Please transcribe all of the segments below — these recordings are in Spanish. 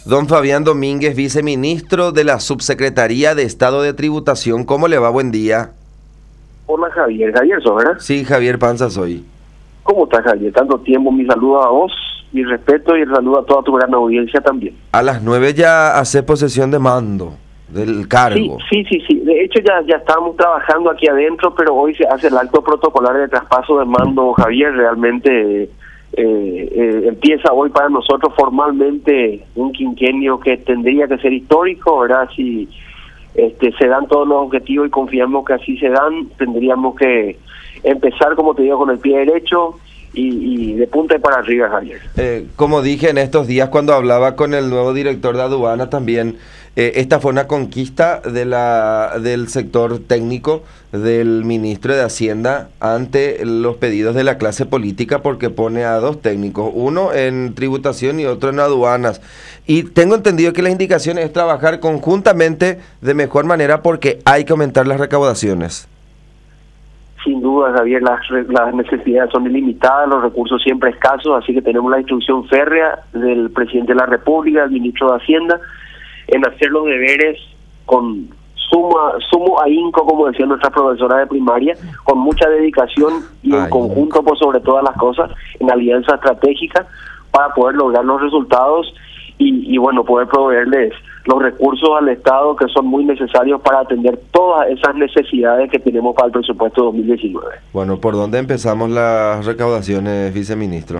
Don Fabián Domínguez, viceministro de la Subsecretaría de Estado de Tributación. ¿Cómo le va? Buen día. Hola Javier, Javier sos, ¿verdad? Sí, Javier Panza soy. ¿Cómo estás, Javier? Tanto tiempo, mi saludo a vos, mi respeto y el saludo a toda tu gran audiencia también. A las 9 ya hace posesión de mando del cargo. Sí. De hecho ya estábamos trabajando aquí adentro, pero hoy se hace el acto protocolar de traspaso de mando, Javier. Realmente empieza hoy para nosotros formalmente un quinquenio que tendría que ser histórico, ¿verdad? Si se dan todos los objetivos y confiamos que así se dan, tendríamos que empezar, como te digo, con el pie derecho y de punta y para arriba, Javier. Como dije en estos días cuando hablaba con el nuevo director de aduana también, esta fue una conquista del sector técnico del ministro de Hacienda ante los pedidos de la clase política, porque pone a dos técnicos, uno en tributación y otro en aduanas. Y tengo entendido que la indicación es trabajar conjuntamente de mejor manera porque hay que aumentar las recaudaciones. Sin duda, Javier, las necesidades son ilimitadas, los recursos siempre escasos, así que tenemos la instrucción férrea del presidente de la República, del ministro de Hacienda, en hacer los deberes con sumo ahínco, como decía nuestra profesora de primaria, con mucha dedicación y en conjunto por sobre todas las cosas, en alianza estratégica, para poder lograr los resultados y bueno, poder proveerles los recursos al Estado que son muy necesarios para atender todas esas necesidades que tenemos para el presupuesto 2019. Bueno, ¿por dónde empezamos las recaudaciones, viceministro?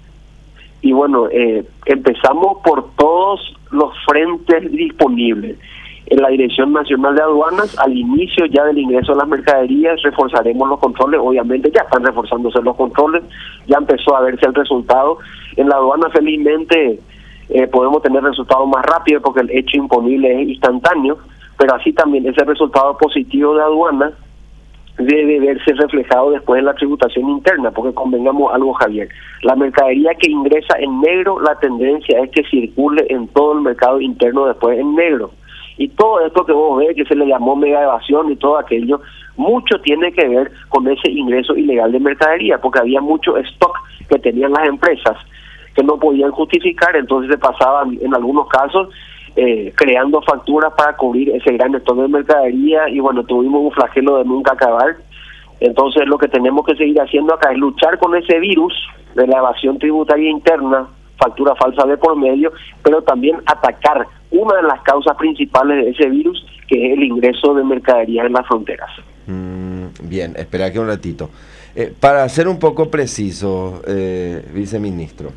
Y bueno, empezamos por todos los frentes disponibles. En la Dirección Nacional de Aduanas, al inicio ya del ingreso de las mercaderías, reforzaremos los controles. Obviamente ya están reforzándose los controles, ya empezó a verse el resultado. En la aduana, felizmente, podemos tener resultados más rápidos porque el hecho imponible es instantáneo, pero así también ese resultado positivo de aduana debe verse reflejado después en la tributación interna, porque convengamos algo, Javier, la mercadería que ingresa en negro, la tendencia es que circule en todo el mercado interno después en negro. Y todo esto que vos ves, que se le llamó mega evasión y todo aquello, mucho tiene que ver con ese ingreso ilegal de mercadería, porque había mucho stock que tenían las empresas que no podían justificar, entonces se pasaban en algunos casos creando facturas para cubrir ese gran stock de mercadería y bueno, tuvimos un flagelo de nunca acabar. Entonces lo que tenemos que seguir haciendo acá es luchar con ese virus de la evasión tributaria interna, factura falsa de por medio, pero también atacar una de las causas principales de ese virus, que es el ingreso de mercadería en las fronteras. Bien, espera aquí un ratito. Para ser un poco preciso, viceministro,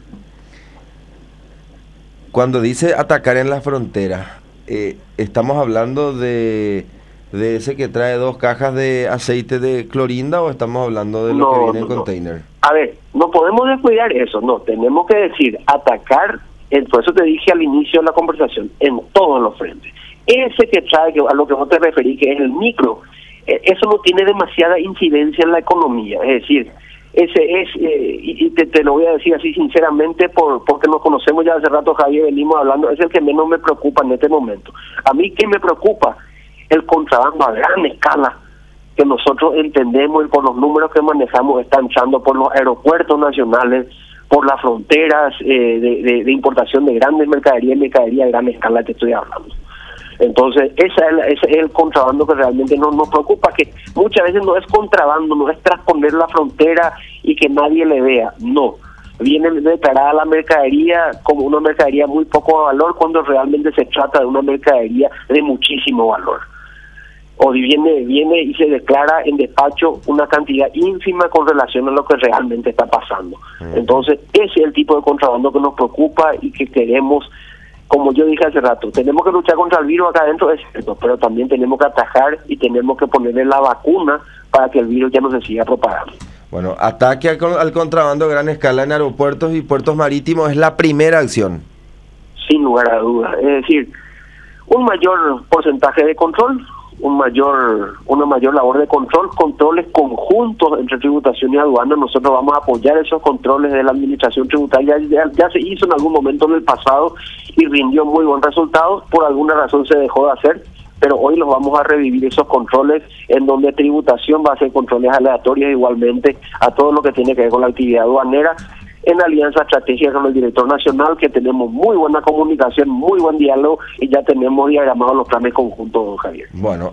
cuando dice atacar en la frontera, ¿estamos hablando de ese que trae 2 cajas de aceite de clorinda o estamos hablando de lo que viene en container? A ver, no podemos descuidar eso, no, tenemos que decir atacar, por eso te dije al inicio de la conversación, en todos los frentes. Ese que trae, a lo que vos te referís, que es el micro, eso no tiene demasiada incidencia en la economía, es decir, ese es, y te lo voy a decir así sinceramente, porque nos conocemos ya hace rato, Javier, venimos hablando, es el que menos me preocupa en este momento. A mí, ¿qué me preocupa? El contrabando a gran escala, que nosotros entendemos y por los números que manejamos está entrando por los aeropuertos nacionales, por las fronteras de importación de grandes mercaderías y mercadería de gran escala que estoy hablando. Entonces, ese es el contrabando que realmente nos preocupa, que muchas veces no es contrabando, no es trasponer la frontera y que nadie le vea, no. Viene declarada la mercadería como una mercadería muy poco valor cuando realmente se trata de una mercadería de muchísimo valor. O viene y se declara en despacho una cantidad ínfima con relación a lo que realmente está pasando. Entonces, ese es el tipo de contrabando que nos preocupa y que queremos. Como yo dije hace rato, tenemos que luchar contra el virus acá adentro, es cierto, pero también tenemos que atajar y tenemos que ponerle la vacuna para que el virus ya no se siga propagando. Bueno, ataque al contrabando a gran escala en aeropuertos y puertos marítimos es la primera acción. Sin lugar a dudas. Es decir, un mayor porcentaje de control, una mayor labor de controles conjuntos entre tributación y aduana. Nosotros vamos a apoyar esos controles de la administración tributaria. Ya se hizo en algún momento en el pasado y rindió muy buen resultado. Por alguna razón se dejó de hacer, pero hoy los vamos a revivir esos controles, en donde tributación va a hacer controles aleatorios igualmente a todo lo que tiene que ver con la actividad aduanera, en alianza estratégica con el director nacional, que tenemos muy buena comunicación, muy buen diálogo y ya tenemos diagramados los planes conjuntos, Javier. Bueno,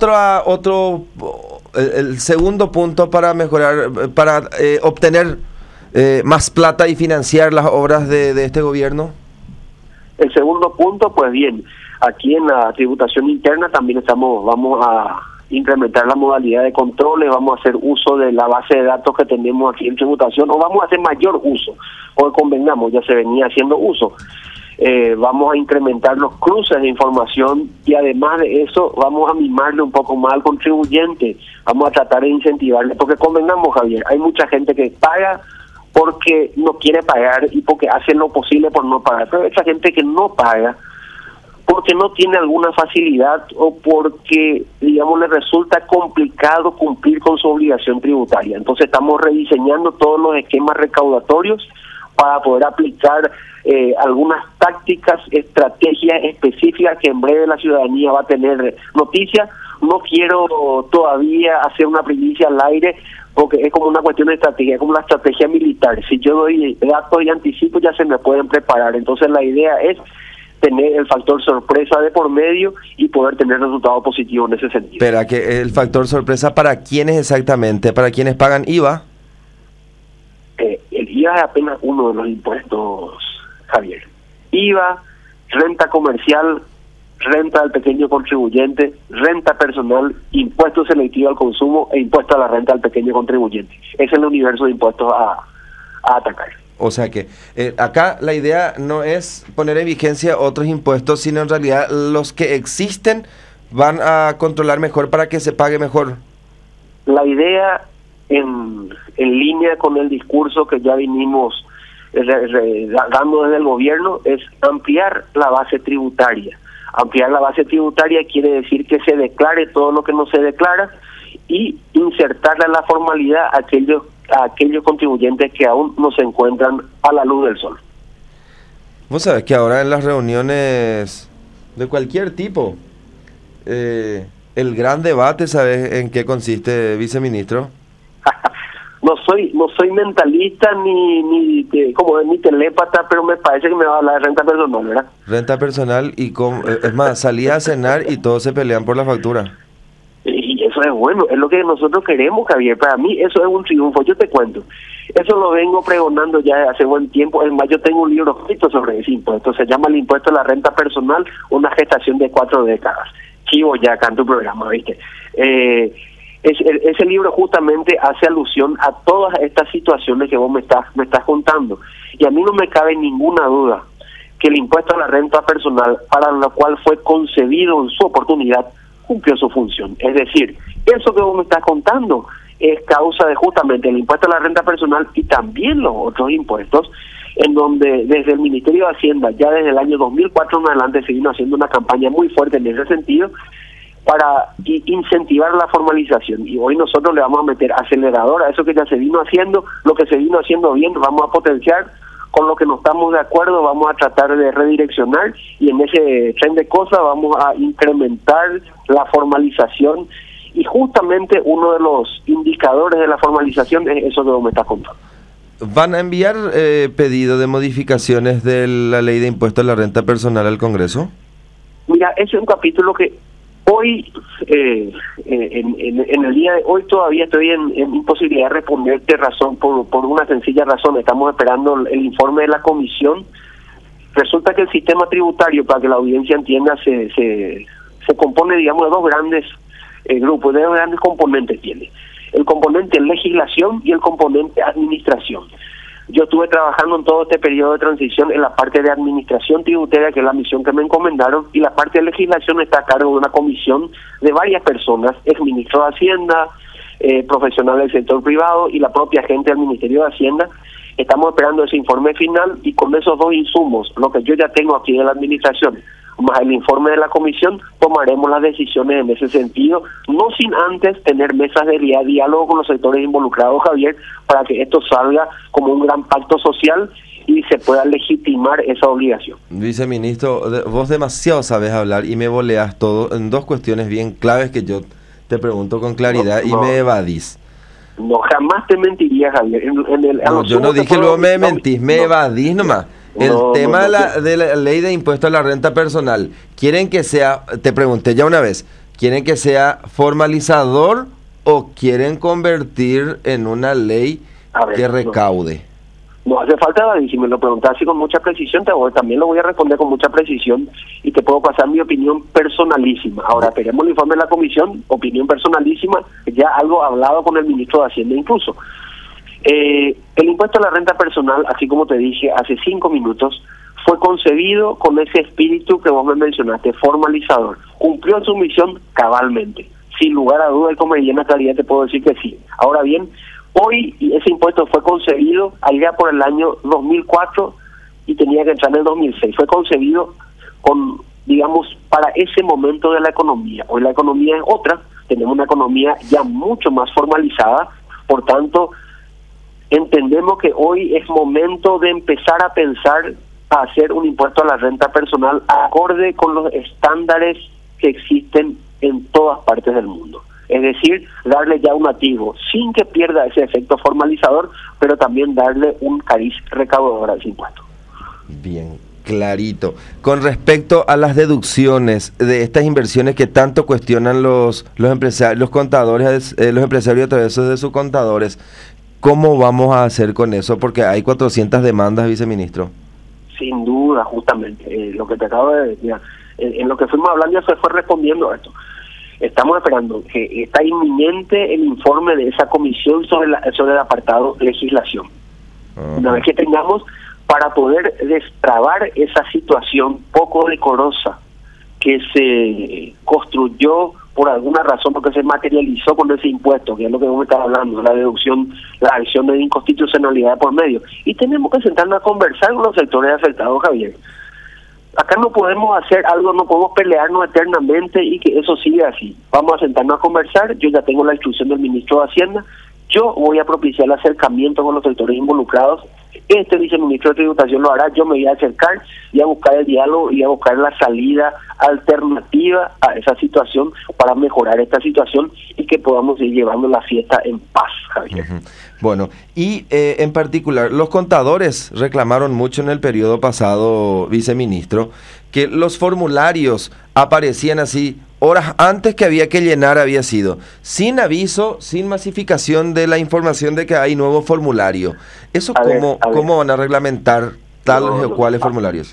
el segundo punto para mejorar, para obtener más plata y financiar las obras de este gobierno. El segundo punto, pues bien, aquí en la tributación interna también vamos a incrementar la modalidad de controles, vamos a hacer uso de la base de datos que tenemos aquí en tributación, o vamos a hacer mayor uso, o convengamos, ya se venía haciendo uso. Vamos a incrementar los cruces de información y además de eso vamos a mimarle un poco más al contribuyente, vamos a tratar de incentivarle, porque convengamos, Javier, hay mucha gente que paga porque no quiere pagar y porque hace lo posible por no pagar, pero esa gente que no paga porque no tiene alguna facilidad o porque, digamos, le resulta complicado cumplir con su obligación tributaria. Entonces estamos rediseñando todos los esquemas recaudatorios para poder aplicar algunas tácticas, estrategias específicas que en breve la ciudadanía va a tener noticia. No quiero todavía hacer una primicia al aire porque es como una cuestión de estrategia, es como la estrategia militar. Si yo doy datos y anticipo ya se me pueden preparar. Entonces la idea es tener el factor sorpresa de por medio y poder tener resultados positivos en ese sentido. Pero que el factor sorpresa, ¿para quiénes exactamente? ¿Para quienes pagan IVA? El IVA es apenas uno de los impuestos, Javier. IVA, renta comercial, renta al pequeño contribuyente, renta personal, impuesto selectivo al consumo e impuesto a la renta al pequeño contribuyente. Ese es el universo de impuestos a atacar. O sea que acá la idea no es poner en vigencia otros impuestos, sino en realidad los que existen van a controlar mejor para que se pague mejor. La idea, en línea con el discurso que ya vinimos dando desde el gobierno, es ampliar la base tributaria. Ampliar la base tributaria quiere decir que se declare todo lo que no se declara y insertarle a la formalidad a aquellos contribuyentes que aún no se encuentran a la luz del sol. Vos sabés que ahora en las reuniones de cualquier tipo, el gran debate, ¿sabes en qué consiste, viceministro? No soy mentalista ni telépata, pero me parece que me va a hablar de renta personal, ¿verdad? Renta personal es más, salí a cenar y todos se pelean por la factura. Y eso es bueno, es lo que nosotros queremos, Javier. Para mí eso es un triunfo, yo te cuento. Eso lo vengo pregonando ya hace buen tiempo. Es más, yo tengo un libro escrito sobre ese impuesto. Se llama El impuesto a la renta personal, una gestación de 4 décadas. Chivo ya acá en tu programa, ¿viste? Ese libro justamente hace alusión a todas estas situaciones que vos me estás contando. Y a mí no me cabe ninguna duda que el impuesto a la renta personal, para la cual fue concebido en su oportunidad, cumplió su función. Es decir, eso que vos me estás contando es causa de justamente el impuesto a la renta personal y también los otros impuestos, en donde desde el Ministerio de Hacienda, ya desde el año 2004 en adelante, se vino haciendo una campaña muy fuerte en ese sentido para incentivar la formalización. Y hoy nosotros le vamos a meter acelerador a eso que ya se vino haciendo, lo que se vino haciendo bien, vamos a potenciar. Con lo que no estamos de acuerdo vamos a tratar de redireccionar y en ese tren de cosas vamos a incrementar la formalización y justamente uno de los indicadores de la formalización es eso que vos me estás contando. ¿Van a enviar pedido de modificaciones de la ley de impuesto a la renta personal al Congreso? Mira, ese es un capítulo que hoy, en el día de hoy todavía estoy en imposibilidad de responderte por una sencilla razón. Estamos esperando el informe de la comisión. Resulta que el sistema tributario, para que la audiencia entienda, se compone, digamos, de dos grandes grupos, de dos grandes componentes tiene. El componente legislación y el componente administración. Yo estuve trabajando en todo este periodo de transición en la parte de administración tributaria, que es la misión que me encomendaron, y la parte de legislación está a cargo de una comisión de varias personas, exministro de Hacienda, profesionales del sector privado y la propia gente del Ministerio de Hacienda. Estamos esperando ese informe final y con esos dos insumos, lo que yo ya tengo aquí de la administración, más el informe de la comisión, tomaremos las decisiones en ese sentido, no sin antes tener mesas de diálogo con los sectores involucrados, Javier, para que esto salga como un gran pacto social y se pueda legitimar esa obligación. Viceministro, vos demasiado sabes hablar y me voleas todo en dos cuestiones bien claves que yo te pregunto con claridad y me evadís. No, jamás te mentiría, Javier. No, yo no dije luego me mentís, me evadís nomás. El tema de la ley de impuesto a la renta personal, ¿quieren que sea, te pregunté ya una vez, ¿quieren que sea formalizador o quieren convertir en una ley que recaude? No hace falta, David, si me lo preguntas así con mucha precisión, también lo voy a responder con mucha precisión y te puedo pasar mi opinión personalísima. Ahora, tenemos el informe de la comisión, opinión personalísima, ya algo hablado con el ministro de Hacienda incluso. El impuesto a la renta personal, así como te dije hace 5 minutos, fue concebido con ese espíritu que vos me mencionaste, formalizador. Cumplió su misión cabalmente. Sin lugar a duda y con mediana claridad te puedo decir que sí. Ahora bien, hoy ese impuesto fue concebido allá por el año 2004 y tenía que entrar en el 2006. Fue concebido con, digamos, para ese momento de la economía. Hoy la economía es otra, tenemos una economía ya mucho más formalizada, por tanto, entendemos que hoy es momento de empezar a pensar a hacer un impuesto a la renta personal acorde con los estándares que existen en todas partes del mundo. Es decir, darle ya un activo sin que pierda ese efecto formalizador, pero también darle un cariz recaudador a ese impuesto. Bien, clarito. Con respecto a las deducciones de estas inversiones que tanto cuestionan los empresarios, los contadores, los empresarios a través de sus contadores, ¿cómo vamos a hacer con eso? Porque hay 400 demandas, viceministro. Sin duda, justamente. Lo que te acabo de decir, en lo que fuimos hablando ya se fue respondiendo a esto. Estamos esperando que está inminente el informe de esa comisión sobre el apartado legislación. Una vez que tengamos, para poder destrabar esa situación poco decorosa que se construyó por alguna razón, porque se materializó con ese impuesto, que es lo que vos me estás hablando, la deducción, la acción de inconstitucionalidad por medio. Y tenemos que sentarnos a conversar con los sectores afectados, Javier. Acá no podemos hacer algo, no podemos pelearnos eternamente y que eso siga así. Vamos a sentarnos a conversar, yo ya tengo la instrucción del ministro de Hacienda, yo voy a propiciar el acercamiento con los sectores involucrados, este viceministro de Tributación lo hará, yo me voy a acercar y a buscar el diálogo y a buscar la salida alternativa a esa situación para mejorar esta situación y que podamos ir llevando la fiesta en paz, Javier. Bueno, y en particular, los contadores reclamaron mucho en el periodo pasado, viceministro, que los formularios aparecían así horas antes que había que llenar, había sido sin aviso, sin masificación de la información de que hay nuevo formulario. ¿Eso cómo van a reglamentar tales o cuáles formularios?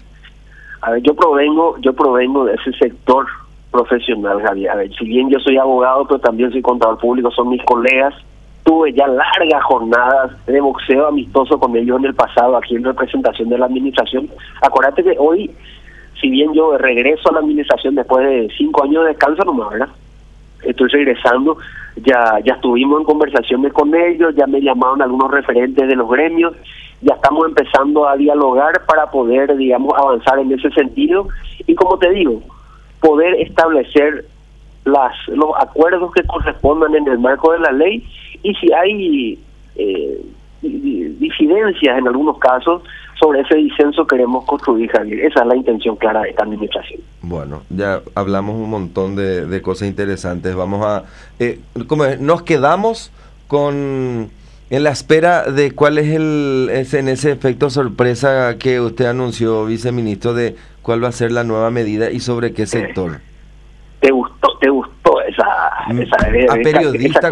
A ver, yo provengo de ese sector profesional, Javier. A ver, si bien yo soy abogado, pero también soy contador público, son mis colegas. Tuve ya largas jornadas de boxeo amistoso con ellos en el pasado, aquí en representación de la administración. Acuérdate que hoy, si bien yo regreso a la administración después de 5 años de descanso, nomás, ¿verdad? Estoy regresando, ya estuvimos en conversaciones con ellos, ya me llamaron algunos referentes de los gremios, ya estamos empezando a dialogar para poder, digamos, avanzar en ese sentido y, como te digo, poder establecer los acuerdos que correspondan en el marco de la ley, y si hay disidencias en algunos casos, sobre ese disenso queremos construir, Javier. Esa es la intención clara de esta administración. Bueno, ya hablamos un montón de cosas interesantes. Vamos a... nos quedamos en la espera de cuál es en ese efecto sorpresa que usted anunció, viceministro, de cuál va a ser la nueva medida y sobre qué sector. ¿Te gustó esa periodista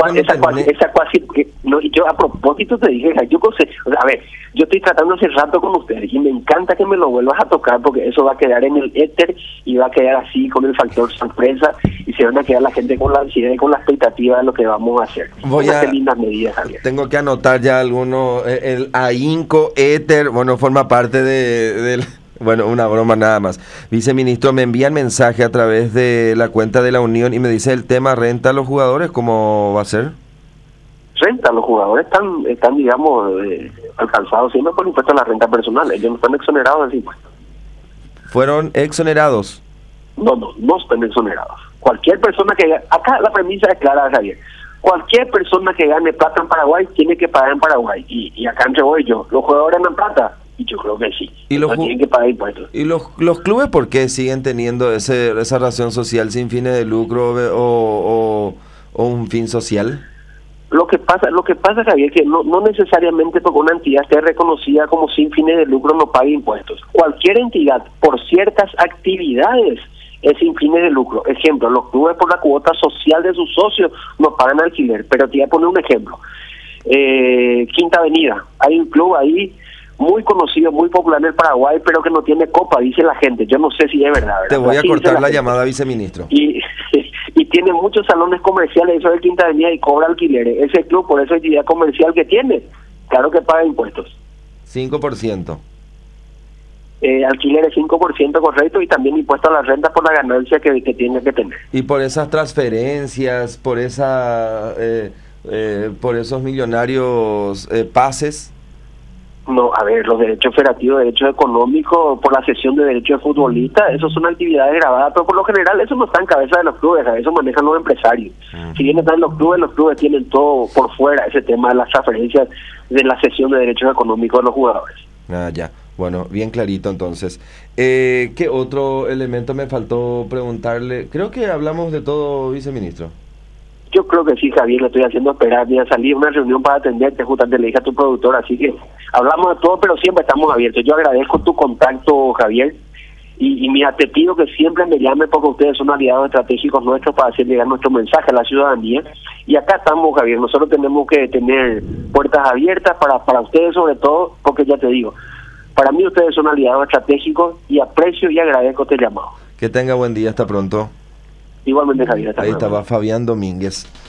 yo a propósito te dije, a ver, yo estoy tratando hace rato con ustedes y me encanta que me lo vuelvas a tocar porque eso va a quedar en el éter y va a quedar así con el factor sorpresa y se van a quedar la gente con la ansiedad y con la expectativa de lo que vamos a hacer. Lindas medidas, Javier. Tengo que anotar ya algunos, el ahínco, éter, bueno, forma parte del... Bueno, una broma nada más. Viceministro, me envían mensaje a través de la cuenta de la Unión y me dice el tema renta a los jugadores, ¿cómo va a ser? Renta, los jugadores están digamos, alcanzados siempre por el impuesto a la renta personal. Ellos no están exonerados de ese impuesto. ¿Fueron exonerados? No están exonerados. Cualquier persona que... Acá la premisa es clara, Javier. Cualquier persona que gane plata en Paraguay tiene que pagar en Paraguay. Y acá entre voy yo. ¿Los jugadores ganan plata? Y yo creo que sí. ¿Y no tienen que pagar impuestos? ¿Y los clubes por qué siguen teniendo esa razón social sin fines de lucro o un fin social? Lo que pasa, Javier, que no necesariamente porque una entidad esté reconocida como sin fines de lucro no pague impuestos. Cualquier entidad, por ciertas actividades, es sin fines de lucro. Ejemplo, los clubes por la cuota social de sus socios no pagan alquiler. Pero te voy a poner un ejemplo. Quinta Avenida, hay un club ahí muy conocido, muy popular en el Paraguay, pero que no tiene copa, dice la gente. Yo no sé si es verdad. Te voy a Así cortar la gente. llamada, viceministro. Y tiene muchos salones comerciales, eso de Quinta Avenida, y cobra alquileres. Ese club, por esa actividad comercial que tiene, claro que paga impuestos. 5%. Alquileres 5%, correcto, y también impuesto a la renta por la ganancia que tiene que tener. Y por esas transferencias, por esos millonarios pases. No, a ver, los derechos federativos, derechos económicos, por la cesión de derechos de futbolista, eso son actividades grabadas, pero por lo general eso no está en cabeza de los clubes, eso manejan los empresarios. Si bien están los clubes tienen todo por fuera, ese tema de las transferencias, de la cesión de derechos económicos de los jugadores. Ah, ya. Bueno, bien clarito entonces. ¿Qué otro elemento me faltó preguntarle? Creo que hablamos de todo, viceministro. Yo creo que sí, Javier, le estoy haciendo esperar. Voy a salir a una reunión para atenderte, justamente le dije a tu productor, así que hablamos de todo, pero siempre estamos abiertos. Yo agradezco tu contacto, Javier, y mira, te pido que siempre me llames porque ustedes son aliados estratégicos nuestros para hacer llegar nuestro mensaje a la ciudadanía. Y acá estamos, Javier, nosotros tenemos que tener puertas abiertas para ustedes sobre todo, porque ya te digo, para mí ustedes son aliados estratégicos y aprecio y agradezco este llamado. Que tenga buen día, hasta pronto. Igualmente, Javier. Ahí estaba Fabián Domínguez.